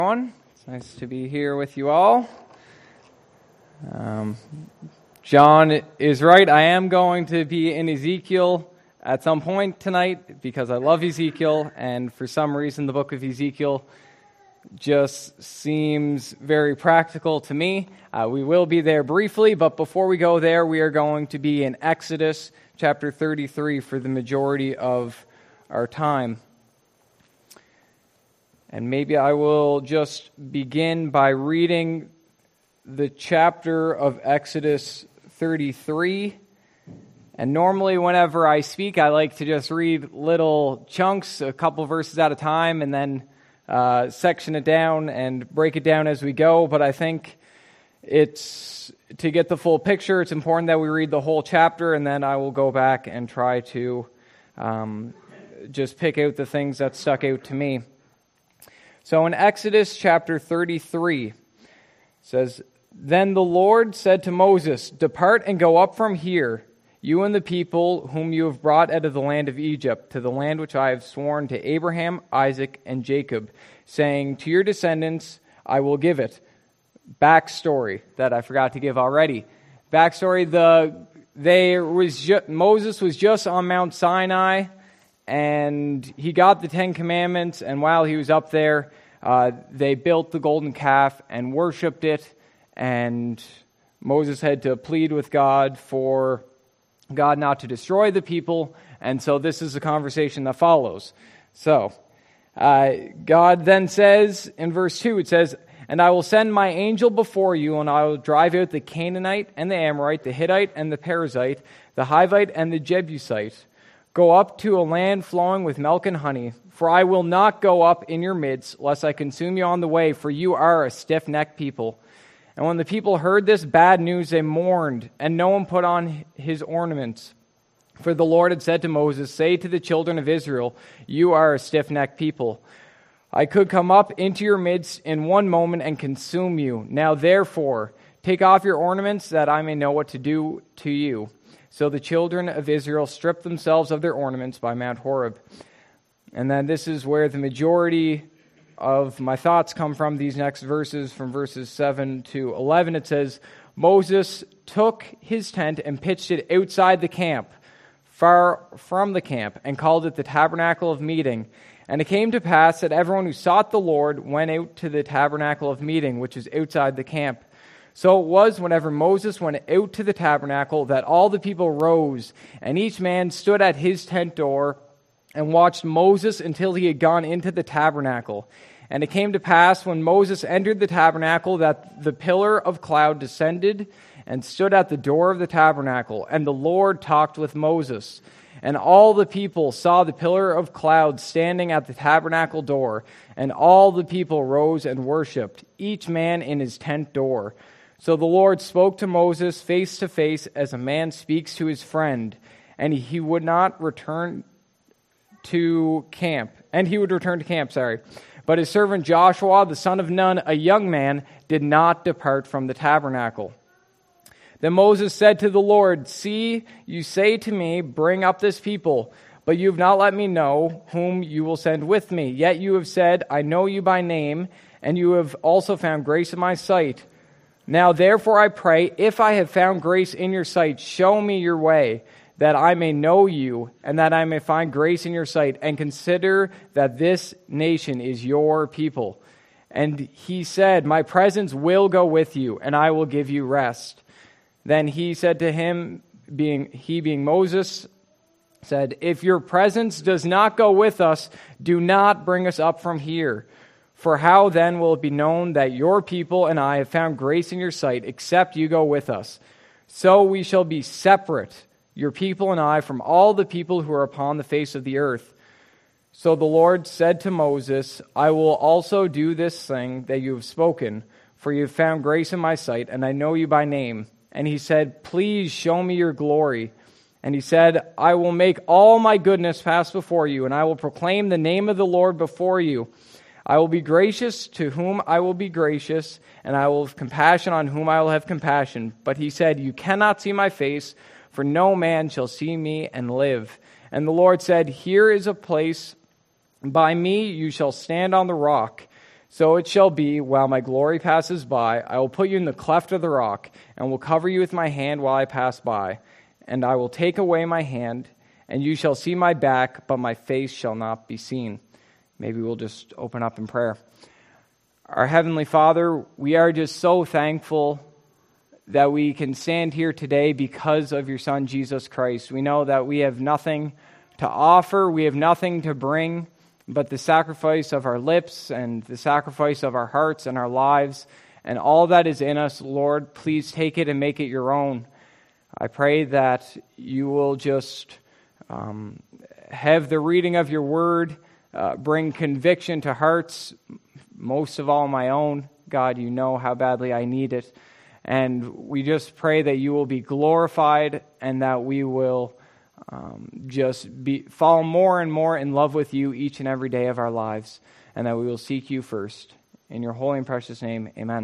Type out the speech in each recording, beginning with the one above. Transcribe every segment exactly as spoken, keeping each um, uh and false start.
It's nice to be here with you all. Um, John is right. I am going to be in Ezekiel at some point tonight because I love Ezekiel, and for some reason the book of Ezekiel just seems very practical to me. Uh, we will be there briefly, but before we go there, we are going to be in Exodus chapter thirty-three for the majority of our time. And maybe I will just begin by reading the chapter of Exodus thirty-three. And normally whenever I speak, I like to just read little chunks, a couple verses at a time, and then uh, section it down and break it down as we go. But I think it's, to get the full picture, it's important that we read the whole chapter, and then I will go back and try to um, just pick out the things that stuck out to me. So in Exodus chapter thirty-three, it says, "Then the Lord said to Moses, 'Depart and go up from here, you and the people whom you have brought out of the land of Egypt, to the land which I have sworn to Abraham, Isaac, and Jacob, saying, to your descendants I will give it.'" Backstory that I forgot to give already. Backstory, the they was ju- Moses was just on Mount Sinai, and he got the Ten Commandments, and while he was up there, uh, they built the golden calf and worshipped it, and Moses had to plead with God for God not to destroy the people, and so this is the conversation that follows. So, uh, God then says, in verse two, it says, "And I will send my angel before you, and I will drive out the Canaanite and the Amorite, the Hittite and the Perizzite, the Hivite and the Jebusite. Go up to a land flowing with milk and honey, for I will not go up in your midst, lest I consume you on the way, for you are a stiff-necked people." And when the people heard this bad news, they mourned, and no one put on his ornaments. For the Lord had said to Moses, "Say to the children of Israel, you are a stiff-necked people. I could come up into your midst in one moment and consume you. Now therefore, take off your ornaments, that I may know what to do to you." So the children of Israel stripped themselves of their ornaments by Mount Horeb. And then this is where the majority of my thoughts come from, these next verses, from verses seven to eleven. It says, "Moses took his tent and pitched it outside the camp, far from the camp, and called it the tabernacle of meeting. And it came to pass that everyone who sought the Lord went out to the tabernacle of meeting, which is outside the camp. So it was whenever Moses went out to the tabernacle that all the people rose, and each man stood at his tent door and watched Moses until he had gone into the tabernacle. And it came to pass when Moses entered the tabernacle that the pillar of cloud descended and stood at the door of the tabernacle, and the Lord talked with Moses. And all the people saw the pillar of cloud standing at the tabernacle door, and all the people rose and worshipped, each man in his tent door. So the Lord spoke to Moses face to face as a man speaks to his friend, and he would not return to camp. And he would return to camp, sorry. But his servant Joshua, the son of Nun, a young man, did not depart from the tabernacle. Then Moses said to the Lord, "See, you say to me, bring up this people, but you have not let me know whom you will send with me. Yet you have said, I know you by name, and you have also found grace in my sight. Now therefore I pray, if I have found grace in your sight, show me your way, that I may know you, and that I may find grace in your sight, and consider that this nation is your people." And he said, "My presence will go with you, and I will give you rest." Then he said to him, being he being Moses, said, "If your presence does not go with us, do not bring us up from here. For how then will it be known that your people and I have found grace in your sight, except you go with us? So we shall be separate, your people and I, from all the people who are upon the face of the earth." So the Lord said to Moses, "I will also do this thing that you have spoken, for you have found grace in my sight, and I know you by name." And he said, "Please show me your glory." And he said, "I will make all my goodness pass before you, and I will proclaim the name of the Lord before you. I will be gracious to whom I will be gracious, and I will have compassion on whom I will have compassion." But he said, "You cannot see my face, for no man shall see me and live." And the Lord said, "Here is a place by me, you shall stand on the rock." So it shall be, while my glory passes by, I will put you in the cleft of the rock, and will cover you with my hand while I pass by. And I will take away my hand, and you shall see my back, but my face shall not be seen. Maybe we'll just open up in prayer. Our Heavenly Father, we are just so thankful that we can stand here today because of your Son, Jesus Christ. We know that we have nothing to offer, we have nothing to bring, but the sacrifice of our lips and the sacrifice of our hearts and our lives and all that is in us, Lord, please take it and make it your own. I pray that you will just um, have the reading of your word uh, bring conviction to hearts, most of all my own. God, you know how badly I need it. And we just pray that you will be glorified and that we will Um, just be fall more and more in love with you each and every day of our lives, and that we will seek you first. In your holy and precious name, amen.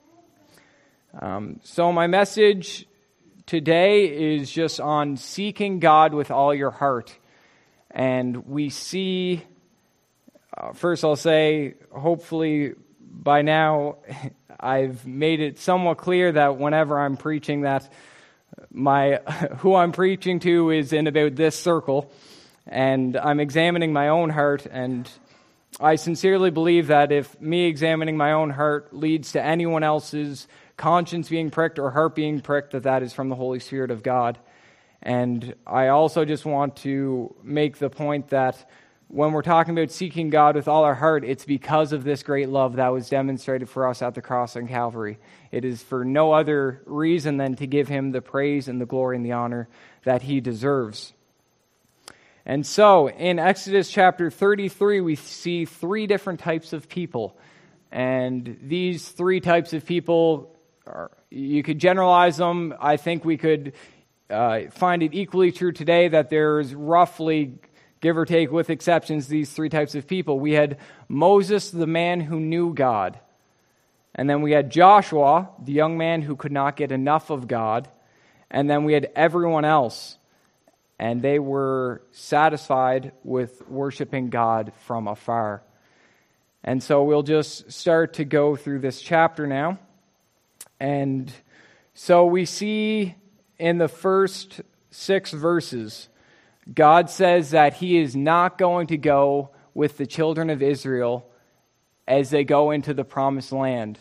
Um, so my message today is just on seeking God with all your heart. And we see, uh, first I'll say, hopefully by now I've made it somewhat clear that whenever I'm preaching that My, who I'm preaching to is in about this circle, and I'm examining my own heart, and I sincerely believe that if me examining my own heart leads to anyone else's conscience being pricked or heart being pricked, that that is from the Holy Spirit of God. And I also just want to make the point that when we're talking about seeking God with all our heart, it's because of this great love that was demonstrated for us at the cross on Calvary. It is for no other reason than to give him the praise and the glory and the honor that he deserves. And so, in Exodus chapter thirty-three, we see three different types of people. And these three types of people, are, you could generalize them. I think we could uh, find it equally true today that there's roughly, give or take, with exceptions, these three types of people. We had Moses, the man who knew God. And then we had Joshua, the young man who could not get enough of God. And then we had everyone else. And they were satisfied with worshiping God from afar. And so we'll just start to go through this chapter now. And so we see in the first six verses, God says that he is not going to go with the children of Israel as they go into the promised land.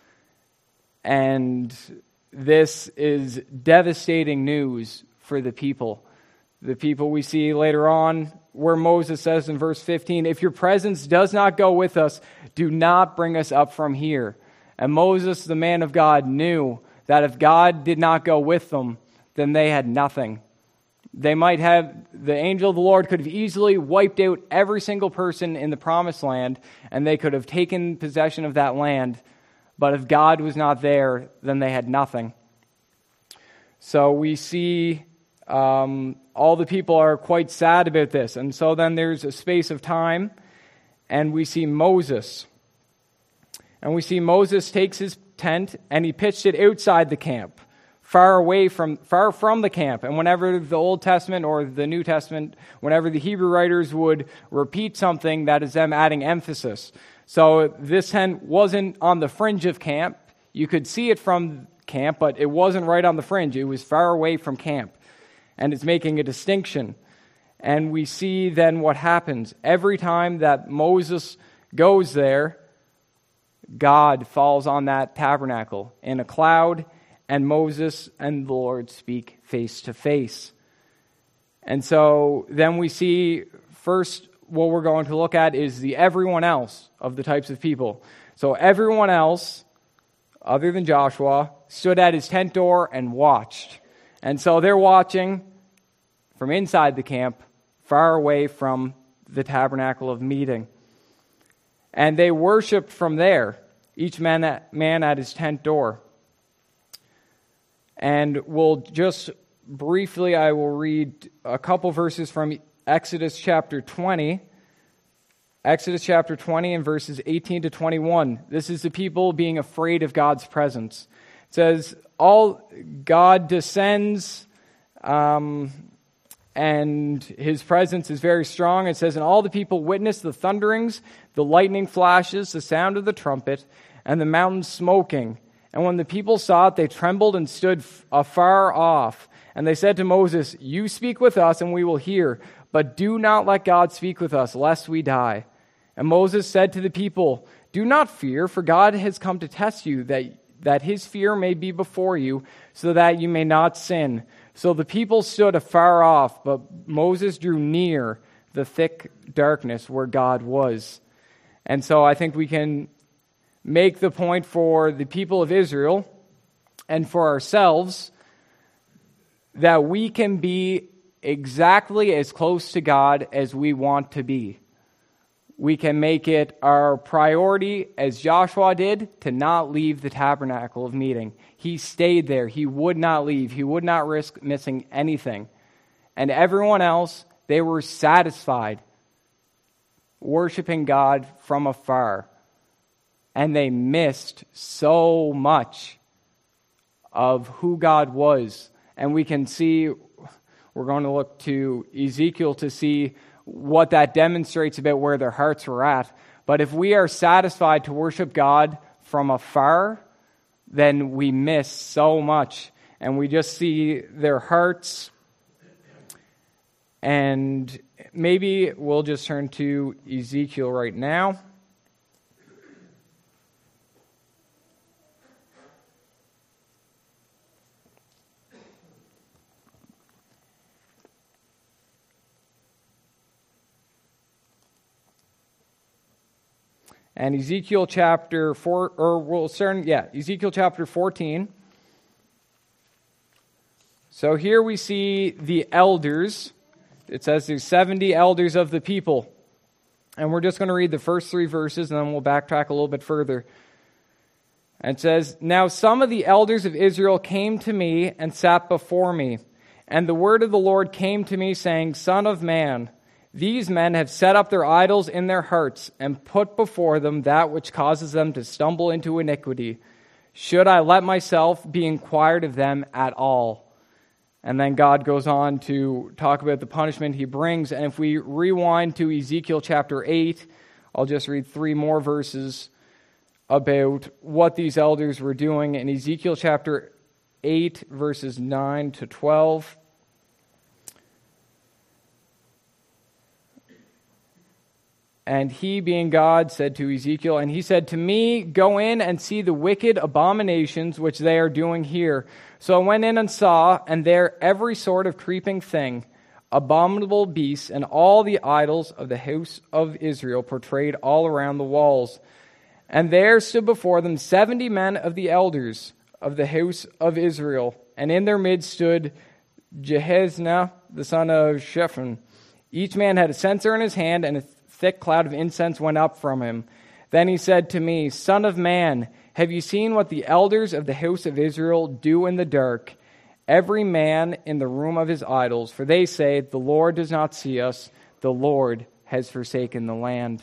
And this is devastating news for the people. The people we see later on, where Moses says in verse fifteen, "If your presence does not go with us, do not bring us up from here." And Moses, the man of God, knew that if God did not go with them, then they had nothing. They might have, the angel of the Lord could have easily wiped out every single person in the promised land, and they could have taken possession of that land. But if God was not there, then they had nothing. So we see um, all the people are quite sad about this. And so then there's a space of time, and we see Moses. And we see Moses takes his tent, and he pitched it outside the camp, far away from far from the camp. And whenever the Old Testament or the New Testament, whenever the Hebrew writers would repeat something, that is them adding emphasis. So this tent wasn't on the fringe of camp. You could see it from camp, but it wasn't right on the fringe. It was far away from camp. And it's making a distinction. And we see then what happens. Every time that Moses goes there, God falls on that tabernacle in a cloud, and Moses and the Lord speak face to face. And so then we see, first, what we're going to look at is the everyone else of the types of people. So everyone else, other than Joshua, stood at his tent door and watched. And so they're watching from inside the camp, far away from the tabernacle of meeting. And they worshiped from there, each man at, man at his tent door. And we'll just briefly, I will read a couple verses from Exodus chapter twenty. Exodus chapter twenty and verses eighteen to twenty-one. This is the people being afraid of God's presence. It says, all God descends, um, and his presence is very strong. It says, and all the people witnessed the thunderings, the lightning flashes, the sound of the trumpet, and the mountain smoking. And when the people saw it, they trembled and stood afar off. And they said to Moses, you speak with us, and we will hear, but do not let God speak with us, lest we die. And Moses said to the people, do not fear, for God has come to test you, that, that his fear may be before you, so that you may not sin. So the people stood afar off, but Moses drew near the thick darkness where God was. And so I think we can make the point for the people of Israel and for ourselves that we can be exactly as close to God as we want to be. We can make it our priority, as Joshua did, to not leave the tabernacle of meeting. He stayed there. He would not leave. He would not risk missing anything. And everyone else, they were satisfied worshiping God from afar. And they missed so much of who God was. And we can see, we're going to look to Ezekiel to see what that demonstrates about where their hearts were at. But if we are satisfied to worship God from afar, then we miss so much. And we just see their hearts. And maybe we'll just turn to Ezekiel right now. And Ezekiel chapter four, or we'll start, yeah, Ezekiel chapter fourteen. So here we see the elders. It says there's seventy elders of the people. And we're just going to read the first three verses, and then we'll backtrack a little bit further. And it says, now some of the elders of Israel came to me and sat before me. And the word of the Lord came to me, saying, Son of man, these men have set up their idols in their hearts and put before them that which causes them to stumble into iniquity. Should I let myself be inquired of them at all? And then God goes on to talk about the punishment he brings. And if we rewind to Ezekiel chapter eight, I'll just read three more verses about what these elders were doing. In Ezekiel chapter eight, verses nine to twelve. And he, being God, said to Ezekiel, and he said to me, go in and see the wicked abominations which they are doing here. So I went in and saw, and there every sort of creeping thing, abominable beasts, and all the idols of the house of Israel portrayed all around the walls. And there stood before them seventy men of the elders of the house of Israel, and in their midst stood Jehaznah, the son of Shaphan. Each man had a censer in his hand, and a thick cloud of incense went up from him. Then he said to me, Son of man, have you seen what the elders of the house of Israel do in the dark, every man in the room of his idols? For they say, the Lord does not see us, the Lord has forsaken the land.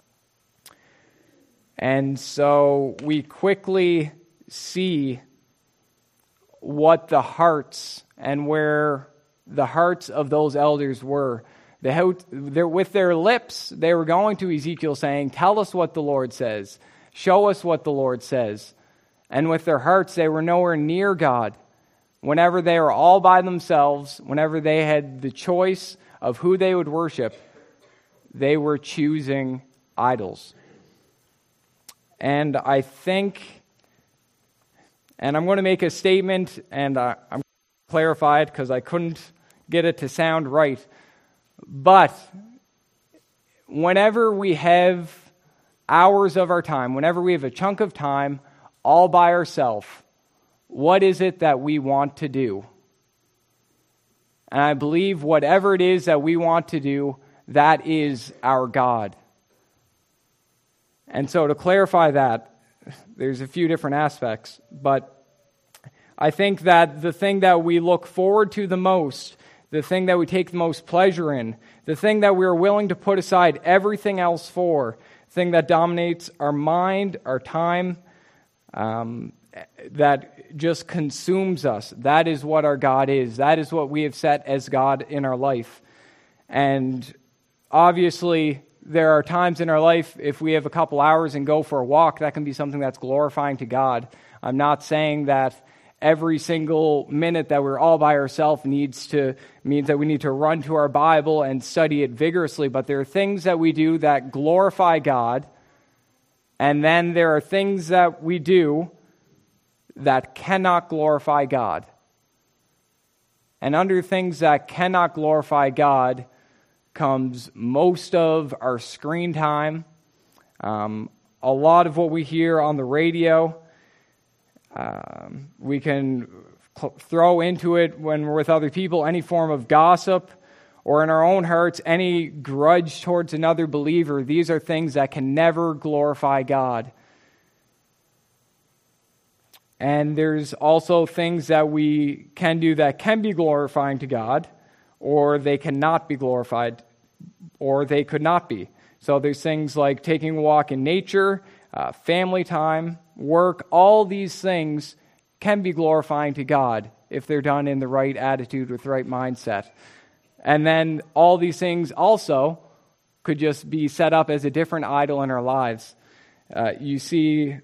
And so we quickly see what the hearts and where the hearts of those elders were. They, with their lips, they were going to Ezekiel saying, tell us what the Lord says. Show us what the Lord says. And with their hearts, they were nowhere near God. Whenever they were all by themselves, whenever they had the choice of who they would worship, they were choosing idols. And I think, and I'm going to make a statement, and uh, I'm going to clarify it because I couldn't get it to sound right. But whenever we have hours of our time, whenever we have a chunk of time all by ourselves, what is it that we want to do? And I believe whatever it is that we want to do, that is our God. And so to clarify that, there's a few different aspects, but I think that the thing that we look forward to the most, the thing that we take the most pleasure in, the thing that we're willing to put aside everything else for, the thing that dominates our mind, our time, um, that just consumes us. That is what our God is. That is what we have set as God in our life. And obviously, there are times in our life, if we have a couple hours and go for a walk, that can be something that's glorifying to God. I'm not saying that every single minute that we're all by ourselves needs to means that we need to run to our Bible and study it vigorously, but there are things that we do that glorify God, and then there are things that we do that cannot glorify God. And under things that cannot glorify God comes most of our screen time, um, a lot of what we hear on the radio. Um, we can cl- throw into it when we're with other people any form of gossip, or in our own hearts any grudge towards another believer. These are things that can never glorify God. And there's also things that we can do that can be glorifying to God, or they cannot be glorified, or they could not be. So there's things like taking a walk in nature, uh, family time, work. All these things can be glorifying to God if they're done in the right attitude with the right mindset. And then all these things also could just be set up as a different idol in our lives. Uh, you see,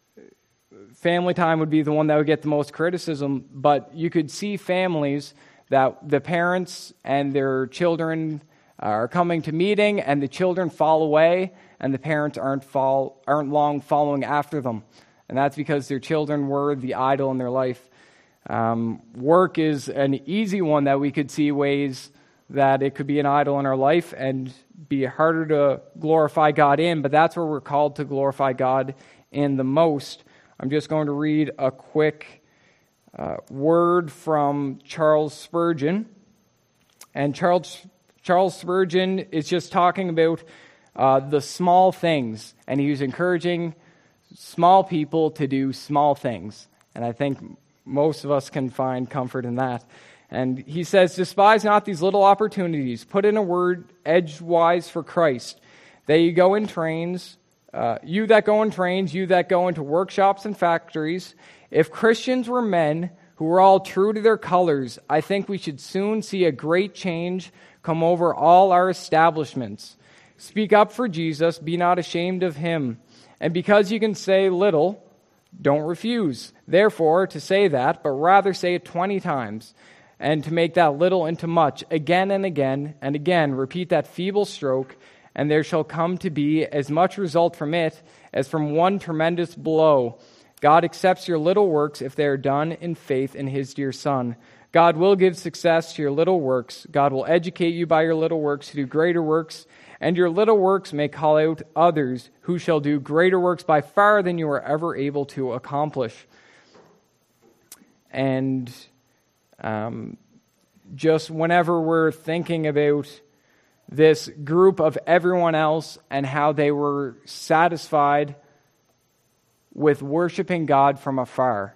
family time would be the one that would get the most criticism, but you could see families that the parents and their children are coming to meeting, and the children fall away, and the parents aren't fall, aren't long following after them. And that's because their children were the idol in their life. Um, work is an easy one that we could see ways that it could be an idol in our life and be harder to glorify God in, but that's where we're called to glorify God in the most. I'm just going to read a quick uh, word from Charles Spurgeon. And Charles Charles Spurgeon is just talking about uh, the small things, and he was encouraging small people to do small things. And I think most of us can find comfort in that. And he says, "Despise not these little opportunities. Put in a word edgewise for Christ. That you go in trains, uh, you that go in trains, you that go into workshops and factories. If Christians were men who were all true to their colors, I think we should soon see a great change come over all our establishments. Speak up for Jesus, be not ashamed of him. And because you can say little, don't refuse. Therefore, to say that, but rather say it twenty times, and to make that little into much, again and again, and again, repeat that feeble stroke, and there shall come to be as much result from it as from one tremendous blow. God accepts your little works if they are done in faith in his dear Son. God will give success to your little works. God will educate you by your little works to do greater works, and your little works may call out others who shall do greater works by far than you are ever able to accomplish." And um, just whenever we're thinking about this group of everyone else and how they were satisfied with worshiping God from afar,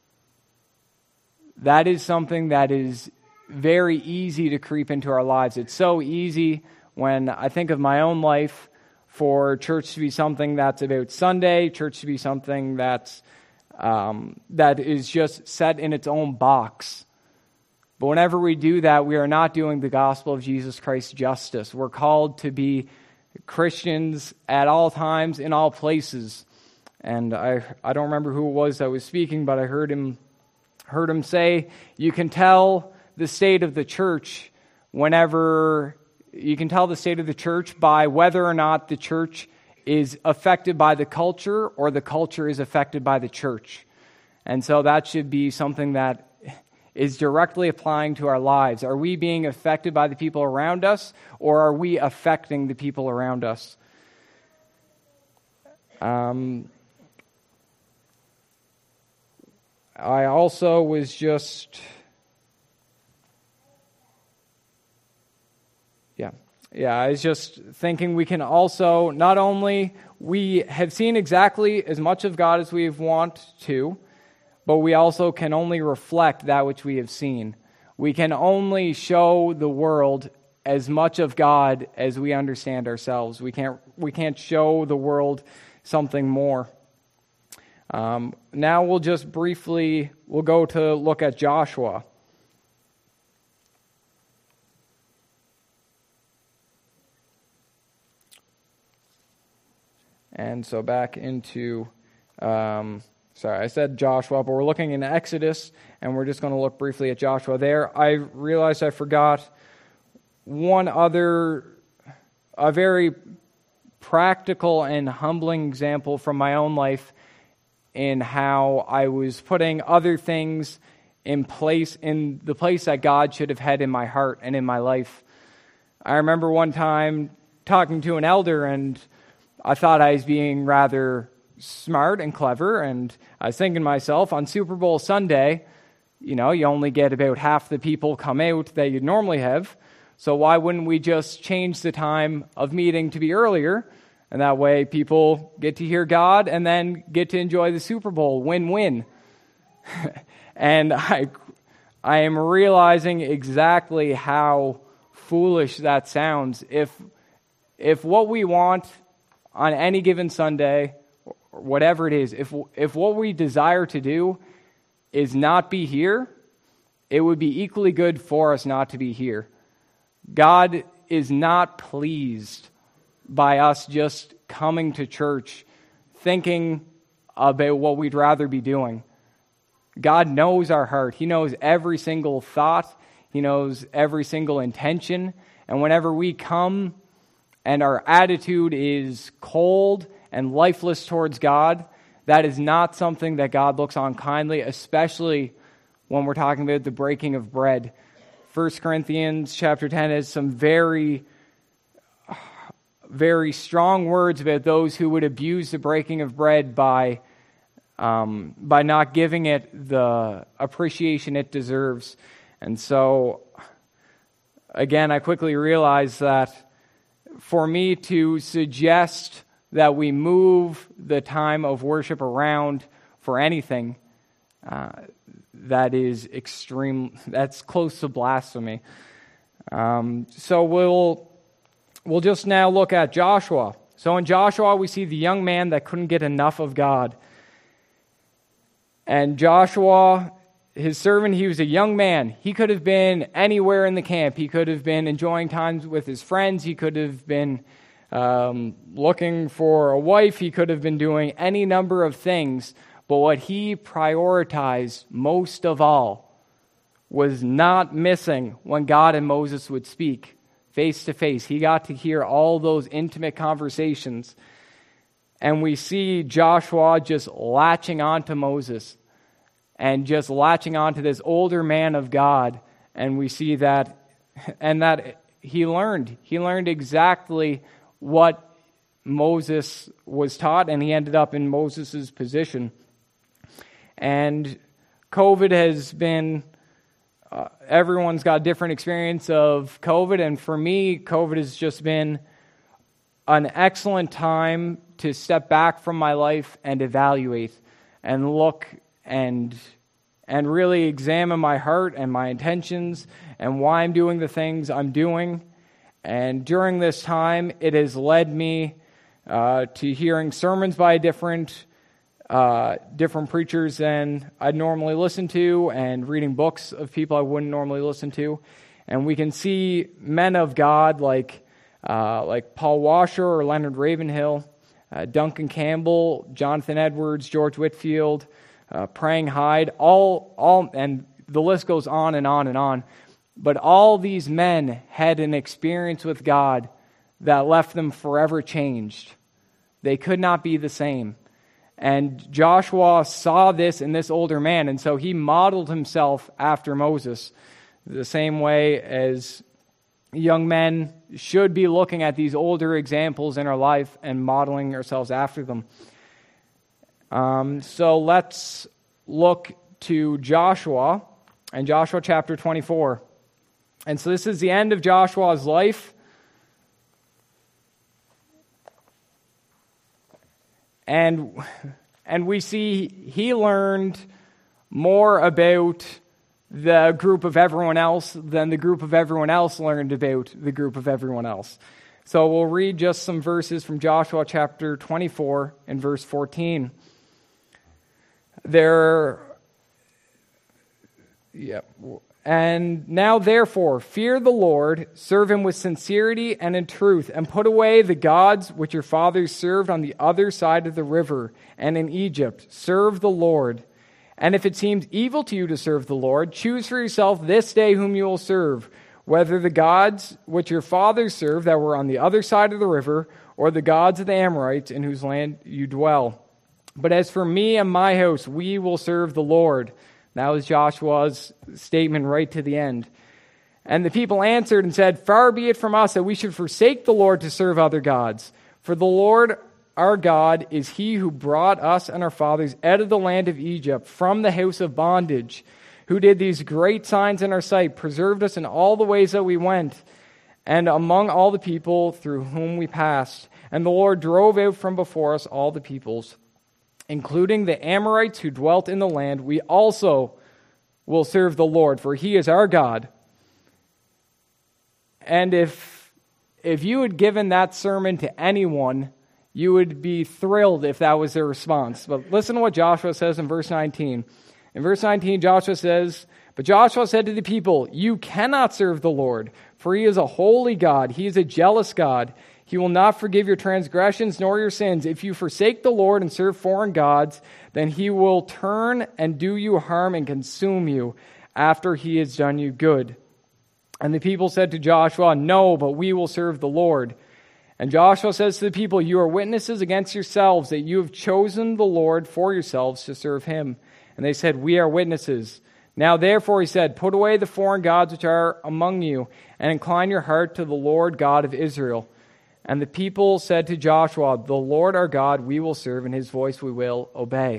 that is something that is very easy to creep into our lives. It's so easy when I think of my own life for church to be something that's about Sunday, church to be something that's um, that is just set in its own box. But whenever we do that, we are not doing the gospel of Jesus Christ justice. We're called to be Christians at all times, in all places. And I I don't remember who it was that was speaking, but I heard him heard him say, you can tell the state of the church whenever, you can tell the state of the church by whether or not the church is affected by the culture or the culture is affected by the church. And so that should be something that is directly applying to our lives. Are we being affected by the people around us, or are we affecting the people around us? Um... I also was just, yeah, yeah, I was just thinking we can also, not only, we have seen exactly as much of God as we want to, but we also can only reflect that which we have seen. We can only show the world as much of God as we understand ourselves. We can't, we can't show the world something more. Um, now we'll just briefly, we'll go to look at Joshua. And so back into, um, sorry, I said Joshua, but we're looking in Exodus, and we're just going to look briefly at Joshua there. I realized I forgot one other, a very practical and humbling example from my own life in how I was putting other things in place, in the place that God should have had in my heart and in my life. I remember one time talking to an elder, and I thought I was being rather smart and clever, and I was thinking to myself, on Super Bowl Sunday, you know, you only get about half the people come out that you'd normally have, so why wouldn't we just change the time of meeting to be earlier, and that way people get to hear God and then get to enjoy the Super Bowl, win-win. And I, I am realizing exactly how foolish that sounds. If, if what we want on any given Sunday, or whatever it is, if if what we desire to do is not be here, it would be equally good for us not to be here. God is not pleased by us just coming to church thinking about what we'd rather be doing. God knows our heart. He knows every single thought. He knows every single intention. And whenever we come and our attitude is cold and lifeless towards God, that is not something that God looks on kindly, especially when we're talking about the breaking of bread. First Corinthians chapter ten has some very, very strong words about those who would abuse the breaking of bread by, um, by not giving it the appreciation it deserves. And so, again, I quickly realized that for me to suggest that we move the time of worship around for anything, uh, that is extreme, that's close to blasphemy. Um, so we'll we'll just now look at Joshua. So in Joshua, we see the young man that couldn't get enough of God. And Joshua, his servant, he was a young man. He could have been anywhere in the camp. He could have been enjoying times with his friends. He could have been um, looking for a wife. He could have been doing any number of things. But what he prioritized most of all was not missing when God and Moses would speak face to face. He got to hear all those intimate conversations. And we see Joshua just latching on to Moses and just latching on to this older man of God. And we see that, and that he learned. He learned exactly what Moses was taught, and he ended up in Moses' position. And COVID has been, uh, everyone's got a different experience of COVID, and for me, COVID has just been an excellent time to step back from my life and evaluate and look and and really examine my heart and my intentions and why I'm doing the things I'm doing. And during this time, it has led me uh, to hearing sermons by different uh, different preachers than I'd normally listen to, and reading books of people I wouldn't normally listen to. And we can see men of God like uh, like Paul Washer or Leonard Ravenhill, uh, Duncan Campbell, Jonathan Edwards, George Whitfield, uh, Praying Hyde, all, all, and the list goes on and on and on. But all these men had an experience with God that left them forever changed. They could not be the same. And Joshua saw this in this older man, and so he modeled himself after Moses, the same way as young men should be looking at these older examples in our life and modeling ourselves after them. Um, so let's look to Joshua and Joshua chapter twenty-four. And so this is the end of Joshua's life. And, and we see he learned more about the group of everyone else than the group of everyone else learned about the group of everyone else. So we'll read just some verses from Joshua chapter twenty-four and verse fourteen. There, yeah. And now, therefore, fear the Lord, serve him with sincerity and in truth, and put away the gods which your fathers served on the other side of the river and in Egypt. Serve the Lord. And if it seems evil to you to serve the Lord, choose for yourself this day whom you will serve, whether the gods which your fathers served that were on the other side of the river, or the gods of the Amorites in whose land you dwell. But as for me and my house, we will serve the Lord. That was Joshua's statement right to the end. And the people answered and said, far be it from us that we should forsake the Lord to serve other gods. For the Lord our God is he who brought us and our fathers out of the land of Egypt from the house of bondage, who did these great signs in our sight, preserved us in all the ways that we went, and among all the people through whom we passed. And the Lord drove out from before us all the peoples, including the Amorites who dwelt in the land. We also will serve the Lord, for he is our God. And if if you had given that sermon to anyone, you would be thrilled if that was their response. But listen to what Joshua says in verse nineteen. In verse nineteen, Joshua says, but Joshua said to the people, you cannot serve the Lord, for he is a holy God. He is a jealous God. He will not forgive your transgressions nor your sins. If you forsake the Lord and serve foreign gods, then he will turn and do you harm and consume you after he has done you good. And the people said to Joshua, no, but we will serve the Lord. And Joshua says to the people, you are witnesses against yourselves that you have chosen the Lord for yourselves to serve him. And they said, we are witnesses. Now therefore, he said, put away the foreign gods which are among you, and incline your heart to the Lord God of Israel. And the people said to Joshua, the Lord our God we will serve, and his voice we will obey.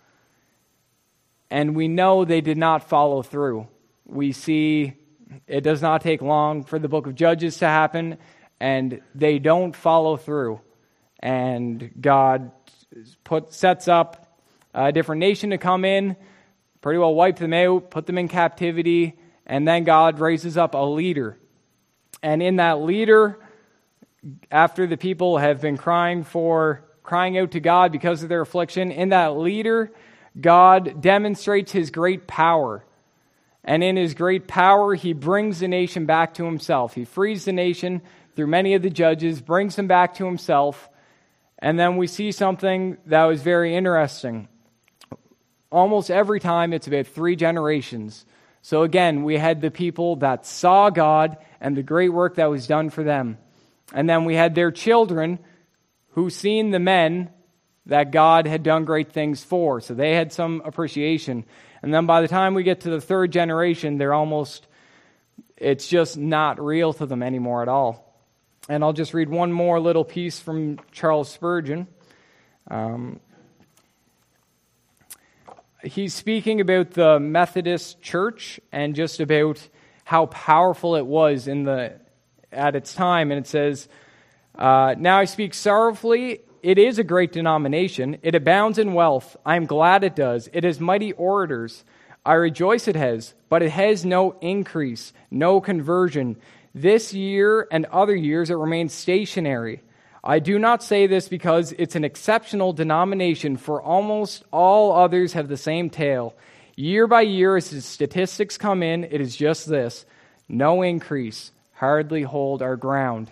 And we know they did not follow through. We see it does not take long for the book of Judges to happen, and they don't follow through. And God put sets up a different nation to come in, pretty well wipe them out, put them in captivity, and then God raises up a leader. And in that leader, after the people have been crying for, crying out to God because of their affliction, in that leader, God demonstrates his great power. And in his great power, he brings the nation back to himself. He frees the nation through many of the judges, brings them back to himself. And then we see something that was very interesting. Almost every time, it's about three generations. So again, we had the people that saw God and the great work that was done for them. And then we had their children who seen the men that God had done great things for. So they had some appreciation. And then by the time we get to the third generation, they're almost, it's just not real to them anymore at all. And I'll just read one more little piece from Charles Spurgeon. Um, he's speaking about the Methodist Church and just about how powerful it was in the at its time. And it says, uh, now I speak sorrowfully. It is a great denomination. It abounds in wealth. I am glad it does. It has mighty orators. I rejoice it has, but it has no increase, no conversion. This year and other years it remains stationary. I do not say this because it's an exceptional denomination, for almost all others have the same tale. Year by year, as the statistics come in, it is just this: no increase, hardly hold our ground.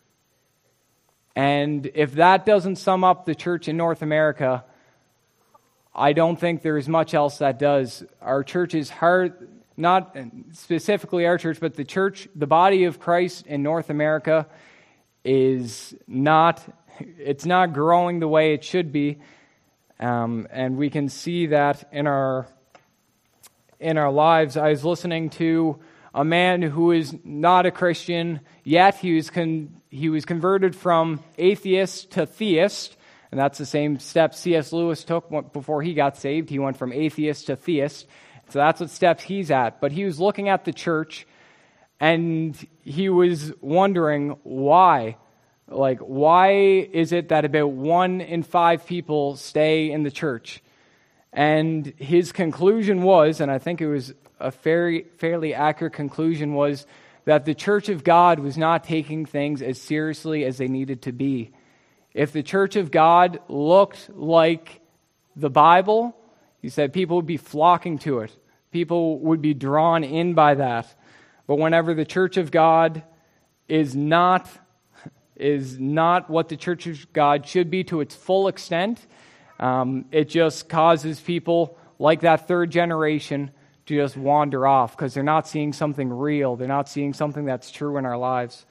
And if that doesn't sum up the church in North America, I don't think there is much else that does. Our church is hard, not specifically our church, but the church, the body of Christ in North America is not, it's not growing the way it should be. Um, and we can see that in our, in our lives. I was listening to a man who is not a Christian yet. He was con- he was converted from atheist to theist, and that's the same step C S Lewis took before he got saved. He went from atheist to theist. So that's what steps he's at. But he was looking at the church, and he was wondering why. Like, why is it that about one in five people stay in the church? And his conclusion was, and I think it was a fairly, fairly accurate conclusion, was that the church of God was not taking things as seriously as they needed to be. If the church of God looked like the Bible, He said people would be flocking to it. People would be drawn in by that. But whenever the church of God is not, is not what the church of God should be to its full extent, um, it just causes people like that third generation to just wander off because they're not seeing something real. They're not seeing something that's true in our lives.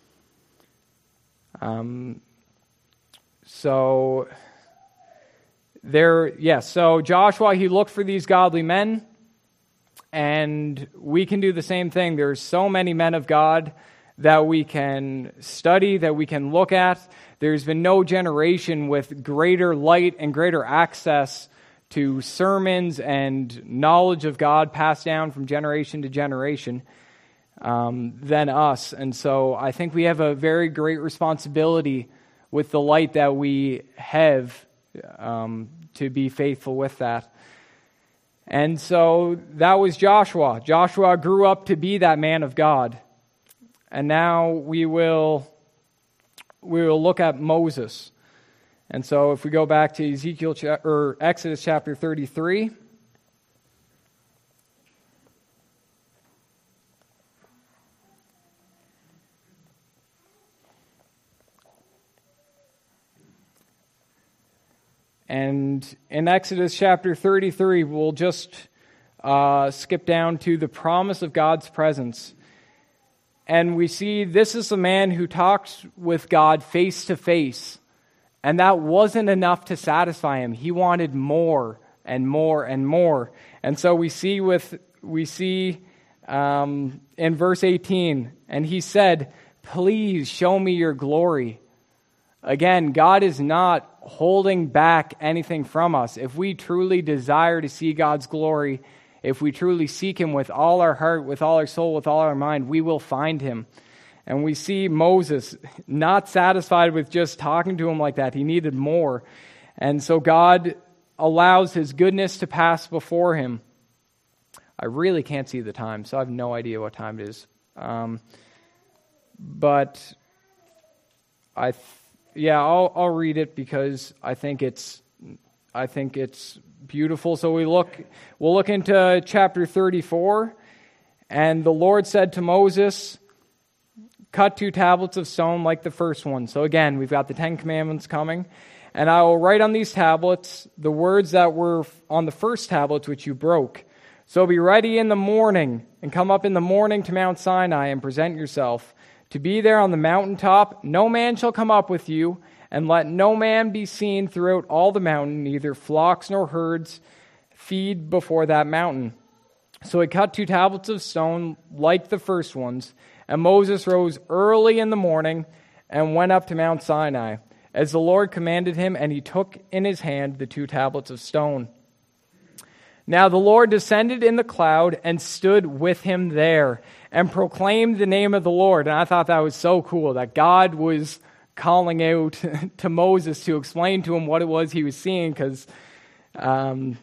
Um, so... There, yes, so Joshua, he looked for these godly men, and we can do the same thing. There's so many men of God that we can study, that we can look at. There's been no generation with greater light and greater access to sermons and knowledge of God passed down from generation to generation um, than us. And so I think we have a very great responsibility with the light that we have Um, to be faithful with that. And so that was Joshua. Joshua grew up to be that man of God. And now we will we will look at Moses. And so if we go back to Ezekiel cha- or Exodus chapter thirty-three, and in Exodus chapter thirty-three, we'll just uh, skip down to the promise of God's presence. And we see this is a man who talks with God face to face. And that wasn't enough to satisfy him. He wanted more and more and more. And so we see with we see um, in verse eighteen, and he said, "Please show me your glory." Again, God is not holding back anything from us. If we truly desire to see God's glory, if we truly seek him with all our heart, with all our soul, with all our mind, we will find him. And we see Moses not satisfied with just talking to him like that. He needed more. And so God allows his goodness to pass before him. I really can't see the time, so I have no idea what time it is. Um, but I... Th- Yeah, I'll I'll read it because I think it's I think it's beautiful. So we look we'll look into chapter thirty-four, and the Lord said to Moses, "Cut two tablets of stone like the first one." So again, we've got the Ten Commandments coming, and I will write on these tablets the words that were on the first tablets which you broke. So be ready in the morning and come up in the morning to Mount Sinai and present yourself. To be there on the mountaintop, no man shall come up with you, and let no man be seen throughout all the mountain, neither flocks nor herds feed before that mountain. So he cut two tablets of stone like the first ones, and Moses rose early in the morning and went up to Mount Sinai, as the Lord commanded him, and he took in his hand the two tablets of stone. Now the Lord descended in the cloud and stood with him there and proclaimed the name of the Lord. And I thought that was so cool that God was calling out to Moses to explain to him what it was he was seeing, because um,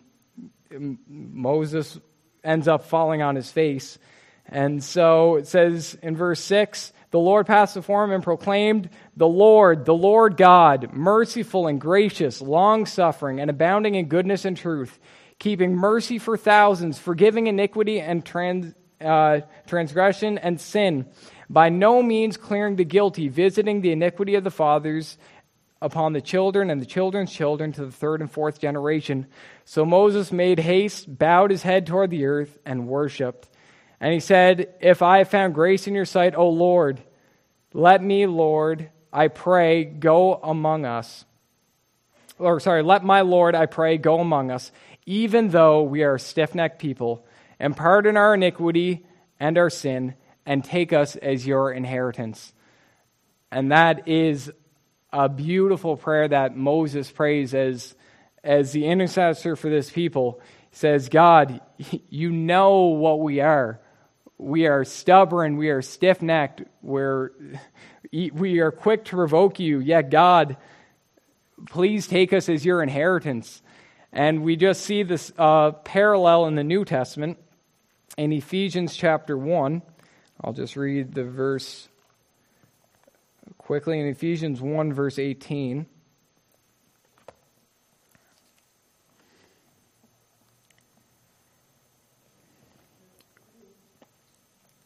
Moses ends up falling on his face. And so it says in verse six, the Lord passed before him and proclaimed, "The Lord, the Lord God, merciful and gracious, long-suffering and abounding in goodness and truth, keeping mercy for thousands, forgiving iniquity and trans, uh, transgression and sin, by no means clearing the guilty, visiting the iniquity of the fathers upon the children and the children's children to the third and fourth generation." So Moses made haste, bowed his head toward the earth, and worshipped. And he said, "If I have found grace in your sight, O Lord, let me, Lord, I pray, go among us." Or sorry, let my Lord, I pray, go among us, even though we are a stiff-necked people, and pardon our iniquity and our sin, and take us as your inheritance. And that is a beautiful prayer that Moses prays as, as the intercessor for this people. He says, God, you know what we are. We are stubborn, we are stiff-necked, we're, we are quick to provoke you, yet God, please take us as your inheritance. And we just see this uh, parallel in the New Testament in Ephesians chapter one. I'll just read the verse quickly. In Ephesians one, verse eighteen.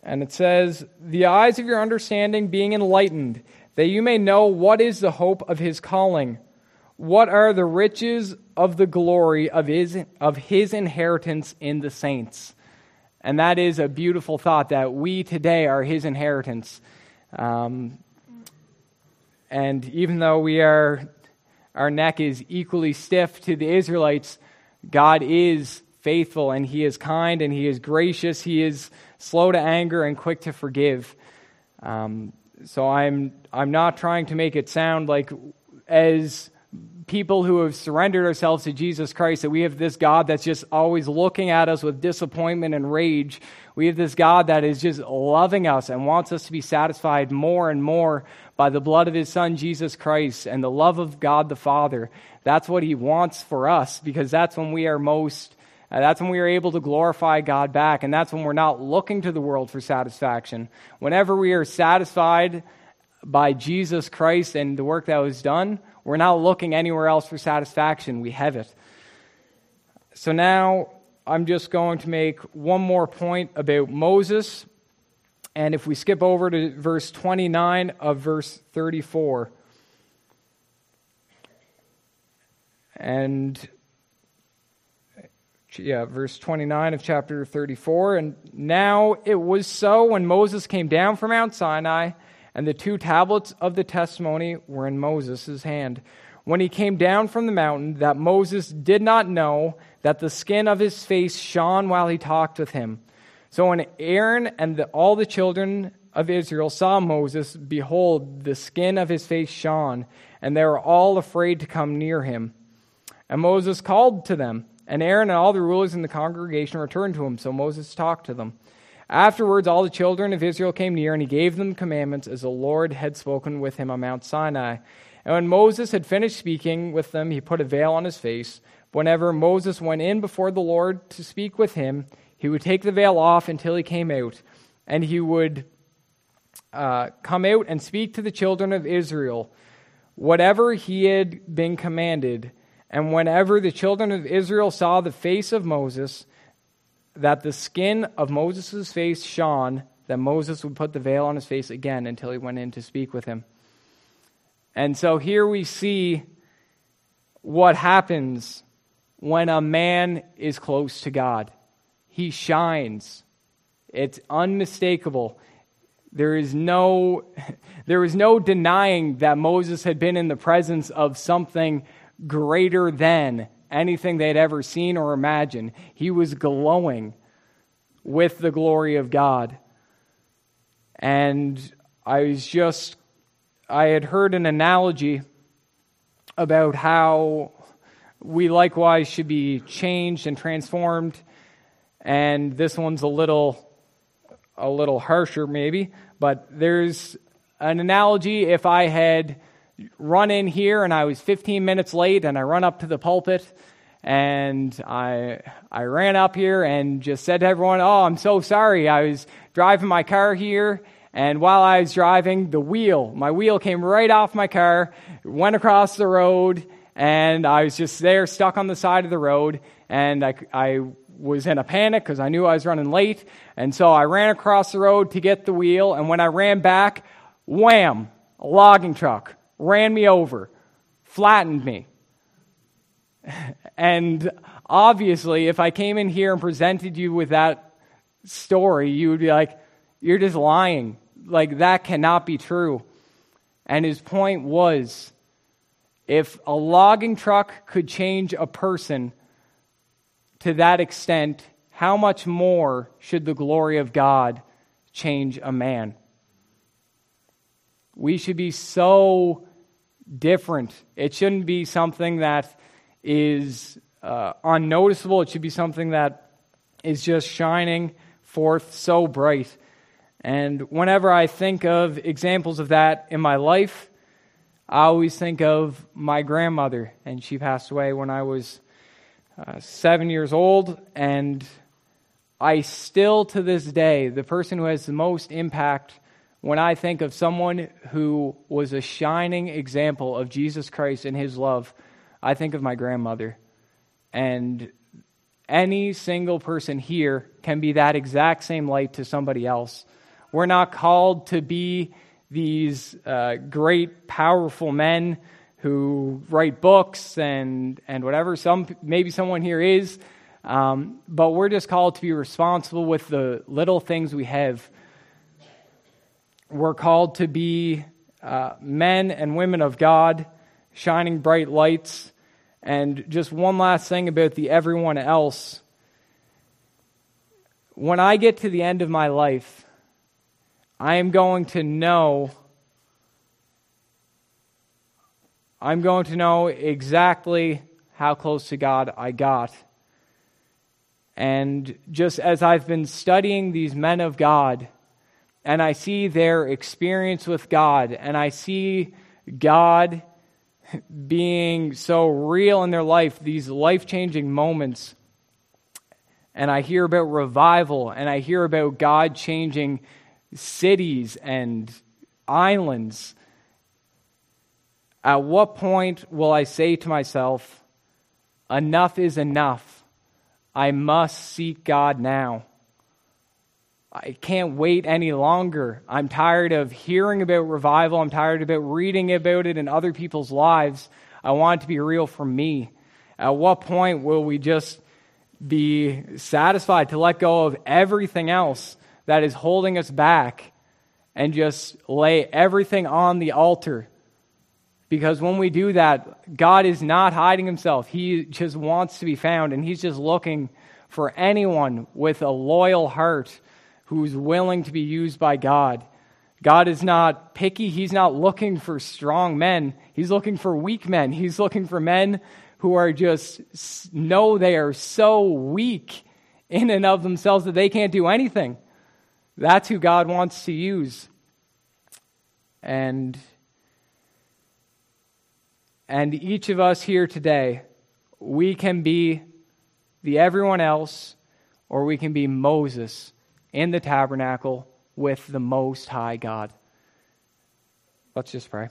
And it says, "The eyes of your understanding being enlightened, that you may know what is the hope of his calling, what are the riches of the glory of his, of his inheritance in the saints." And that is a beautiful thought, that we today are his inheritance. Um, and even though we are, our neck is equally stiff to the Israelites, God is faithful, and he is kind, and he is gracious. He is slow to anger and quick to forgive. Um, so I'm I'm not trying to make it sound like, as people who have surrendered ourselves to Jesus Christ, that we have this God that's just always looking at us with disappointment and rage. We have this God that is just loving us and wants us to be satisfied more and more by the blood of his Son, Jesus Christ, and the love of God the Father. That's what he wants for us, because that's when we are most, uh, that's when we are able to glorify God back, and that's when we're not looking to the world for satisfaction. Whenever we are satisfied by Jesus Christ and the work that was done, we're not looking anywhere else for satisfaction. We have it. So now I'm just going to make one more point about Moses. And if we skip over to verse twenty-nine of verse thirty-four. And yeah, verse twenty-nine of chapter thirty-four. "And now it was so, when Moses came down from Mount Sinai, and the two tablets of the testimony were in Moses' hand, when he came down from the mountain, that Moses did not know that the skin of his face shone while he talked with him. So when Aaron and the, all the children of Israel saw Moses, behold, the skin of his face shone, and they were all afraid to come near him. And Moses called to them, and Aaron and all the rulers in the congregation returned to him. So Moses talked to them. Afterwards, all the children of Israel came near, and he gave them commandments as the Lord had spoken with him on Mount Sinai. And when Moses had finished speaking with them, he put a veil on his face. Whenever Moses went in before the Lord to speak with him, he would take the veil off until he came out, and he would uh, come out and speak to the children of Israel whatever he had been commanded. And whenever the children of Israel saw the face of Moses, that the skin of Moses' face shone, then Moses would put the veil on his face again until he went in to speak with him." And so here we see what happens when a man is close to God. He shines. It's unmistakable. There is no, there is no denying that Moses had been in the presence of something greater than anything they'd ever seen or imagined. He was glowing with the glory of God. And I was just, I had heard an analogy about how we likewise should be changed and transformed. And this one's a little, a little harsher maybe, but there's an analogy. If I had run in here and I was fifteen minutes late, and I run up to the pulpit, and I I ran up here and just said to everyone, "Oh, I'm so sorry. I was driving my car here, and while I was driving, the wheel, my wheel came right off my car, went across the road, and I was just there stuck on the side of the road, and I, I was in a panic because I knew I was running late, and so I ran across the road to get the wheel, and when I ran back, wham, a logging truck ran me over, flattened me." And obviously, if I came in here and presented you with that story, you would be like, "You're just lying. Like, that cannot be true." And his point was, if a logging truck could change a person to that extent, how much more should the glory of God change a man? We should be so different. It shouldn't be something that is uh, unnoticeable. It should be something that is just shining forth so bright. And whenever I think of examples of that in my life, I always think of my grandmother. And she passed away when I was uh, seven years old. And I still, to this day, the person who has the most impact when I think of someone who was a shining example of Jesus Christ and his love, I think of my grandmother. And any single person here can be that exact same light to somebody else. We're not called to be these uh, great, powerful men who write books and, and whatever. Some maybe someone here is, um, but we're just called to be responsible with the little things we have. We're called to be uh, men and women of God, shining bright lights. And just one last thing about the everyone else. When I get to the end of my life, I am going to know, I'm going to know exactly how close to God I got. And just as I've been studying these men of God, and I see their experience with God, and I see God being so real in their life, these life-changing moments, and I hear about revival, and I hear about God changing cities and islands, at what point will I say to myself, enough is enough. I must seek God now. I can't wait any longer. I'm tired of hearing about revival. I'm tired about reading about it in other people's lives. I want it to be real for me. At what point will we just be satisfied to let go of everything else that is holding us back and just lay everything on the altar? Because when we do that, God is not hiding himself. He just wants to be found, and he's just looking for anyone with a loyal heart who's willing to be used by God. God is not picky. He's not looking for strong men. He's looking for weak men. He's looking for men who are just know they are so weak in and of themselves that they can't do anything. That's who God wants to use. And, and each of us here today, we can be the everyone else, or we can be Moses in the tabernacle with the Most High God. Let's just pray.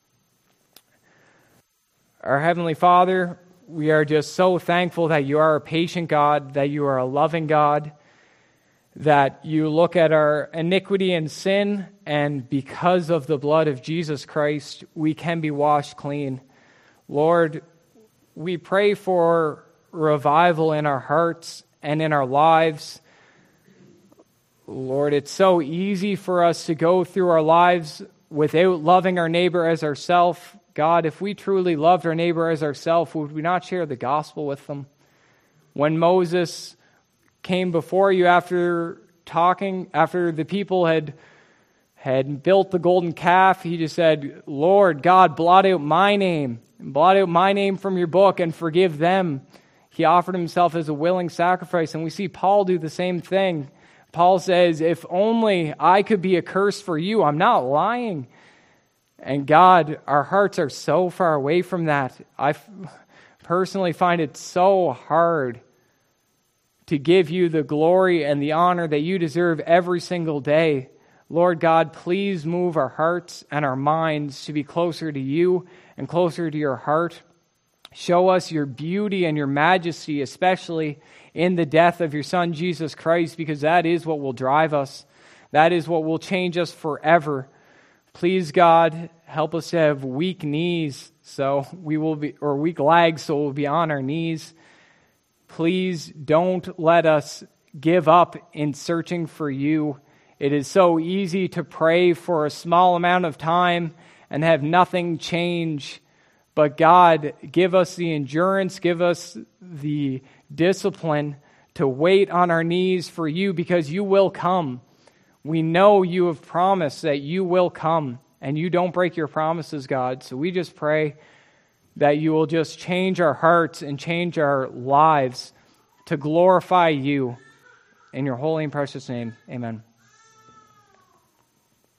Our Heavenly Father, we are just so thankful that you are a patient God, that you are a loving God, that you look at our iniquity and sin, and because of the blood of Jesus Christ, we can be washed clean. Lord, we pray for revival in our hearts and in our lives. Lord, it's so easy for us to go through our lives without loving our neighbor as ourselves. God, if we truly loved our neighbor as ourselves, would we not share the gospel with them? When Moses came before you after talking, after the people had, had built the golden calf, he just said, Lord, God, blot out my name, blot out my name from your book and forgive them. He offered himself as a willing sacrifice, and we see Paul do the same thing. Paul says, if only I could be a curse for you. I'm not lying. And God, our hearts are so far away from that. I personally find it so hard to give you the glory and the honor that you deserve every single day. Lord God, please move our hearts and our minds to be closer to you and closer to your heart. Show us your beauty and your majesty, especially in the death of your Son, Jesus Christ, because that is what will drive us. That is what will change us forever. Please, God, help us to have weak knees, so we will be, or weak legs, so we'll be on our knees. Please don't let us give up in searching for you. It is so easy to pray for a small amount of time and have nothing change. But God, give us the endurance, give us the discipline to wait on our knees for you, because you will come. We know you have promised that you will come, and you don't break your promises, God. So we just pray that you will just change our hearts and change our lives to glorify you. In your holy and precious name, amen.